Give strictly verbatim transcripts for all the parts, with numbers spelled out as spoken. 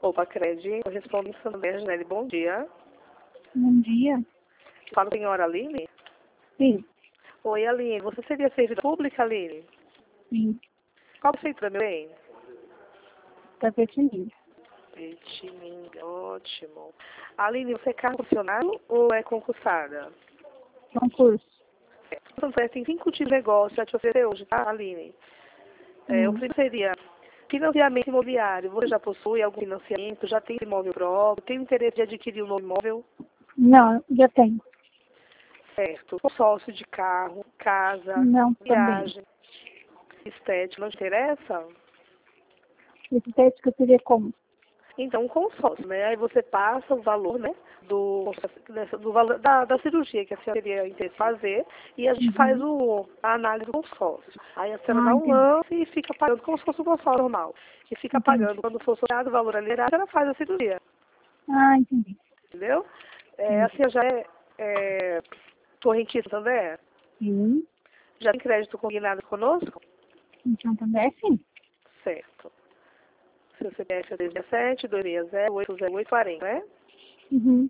Opa, Cred, correspondente Santander, Janelle, bom dia. Bom dia. Fala, senhora Aline? Sim, Oi, Aline, você seria servidora pública, Aline? sim. Qual o centro, meu bem? Tapetininho. Petininga, ótimo. Aline, você é cargo funcionário ou é concursada? Concurso. Então, tem cinco tipos de negócio a te oferecer hoje, tá, Aline? É, o Hum. primeiro seria financiamento imobiliário. Você já possui algum financiamento? Já tem imóvel próprio? Tem interesse de adquirir um novo imóvel? Não, já tenho. Certo. Consórcio de carro, casa, Não, também. viagem, estética, não te interessa? Esse teste seria como? Então, um consórcio, né? Aí você passa o valor, né? Do, do valor da, da cirurgia que a senhora teria interesse em fazer e a gente faz Uhum. o, a análise do consórcio. Aí a senhora Ah, dá um entendi. lance e fica pagando como se fosse um consórcio normal. E fica Entendi. pagando quando for sorteado o valor ali, a senhora faz a cirurgia, Ah, entendi. entendeu? É, a Entendi. senhora já é, é correntista também? Sim. Já tem crédito combinado conosco? Então também é sim. Certo. Seu C P F é dezessete, dois seis zero, oito zero oito, quarenta, né? Uhum.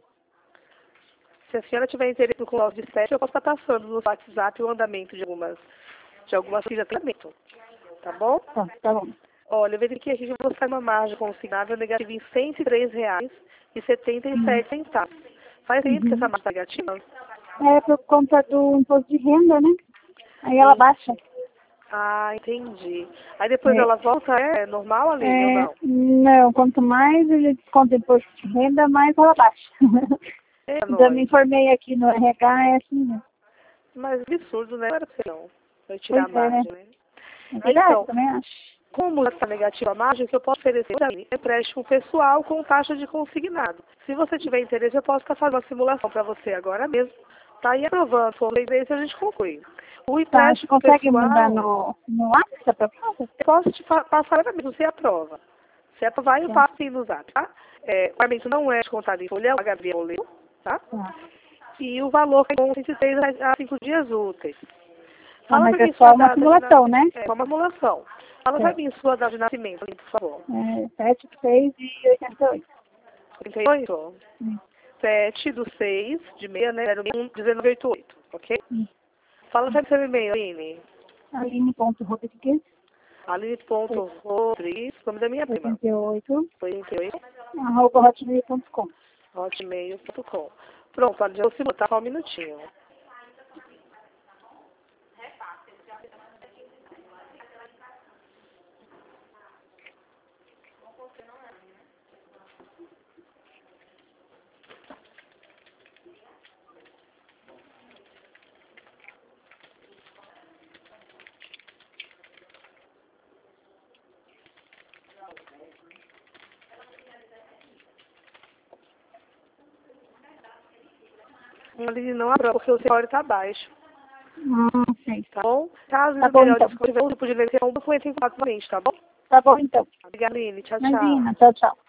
Se a senhora tiver interesse no consórcio de sete, eu posso estar passando no WhatsApp o andamento de algumas, de algumas que já tem andamento, tá bom? Tá, tá bom. Olha, eu verifiquei aqui que você está numa margem consignável negativa em cento e três reais e setenta e Sim. sete centavos. Faz tempo que essa Uhum. margem está negativa? É por conta do imposto de renda, né? Aí ela Sim. baixa. Ah, entendi. Aí depois É, ela volta, é normal, Aline, ou é, não? não, quanto mais ele desconta imposto de renda, mais ela baixa. É Já me nóis. informei aqui no R H, é assim mesmo. Mas absurdo, né? Não era pra ser não. Vai tirar a Pois é, né? margem, né? É verdade, Então, também acho. como está negativa a margem, o que eu posso oferecer para mim é empréstimo pessoal com taxa de consignado. Se você tiver interesse, eu posso estar fazendo uma simulação para você agora mesmo. Tá aí aprovando, por seis meses a gente conclui. O Tá, você empréstimo consegue mandar pessoal, no, no WhatsApp pra prova? eu posso te fa- passar agora mesmo, você aprova. Se aprovar, eu Tá, passo sim no zap, tá? É, o pagamento não é descontado em folha, o H B é boleto, tá? tá. E o valor é com vinte e seis a cinco dias úteis. Tá, Fala mas para é mim só sua uma data de simulação, né? nascimento. É uma simulação. Fala para É, mim sua data de nascimento, por favor. é sete, seis e oitenta e oito. trinta e oito? Hum, sete do seis, de meia, né? zero um, dezenove oitenta e oito, ok? hum. Fala para seu e-mail, Aline. Aline.rodrigues, Aline.rodrigues, nome da minha prima. oitenta e oito, oitenta e oito, arroba hotmail ponto com. hotmail ponto com. Pronto, Aline, eu vou botar só um minutinho. Aline não aprova porque o seu está baixo, Ah, sei. tá bom? Caso Tá o bom melhor então. tiver um grupo de legislação, eu vou entrar em contato novamente, tá bom? Tá bom então. Obrigada, Aline. Tchau, tchau. Imagina, tchau, tchau.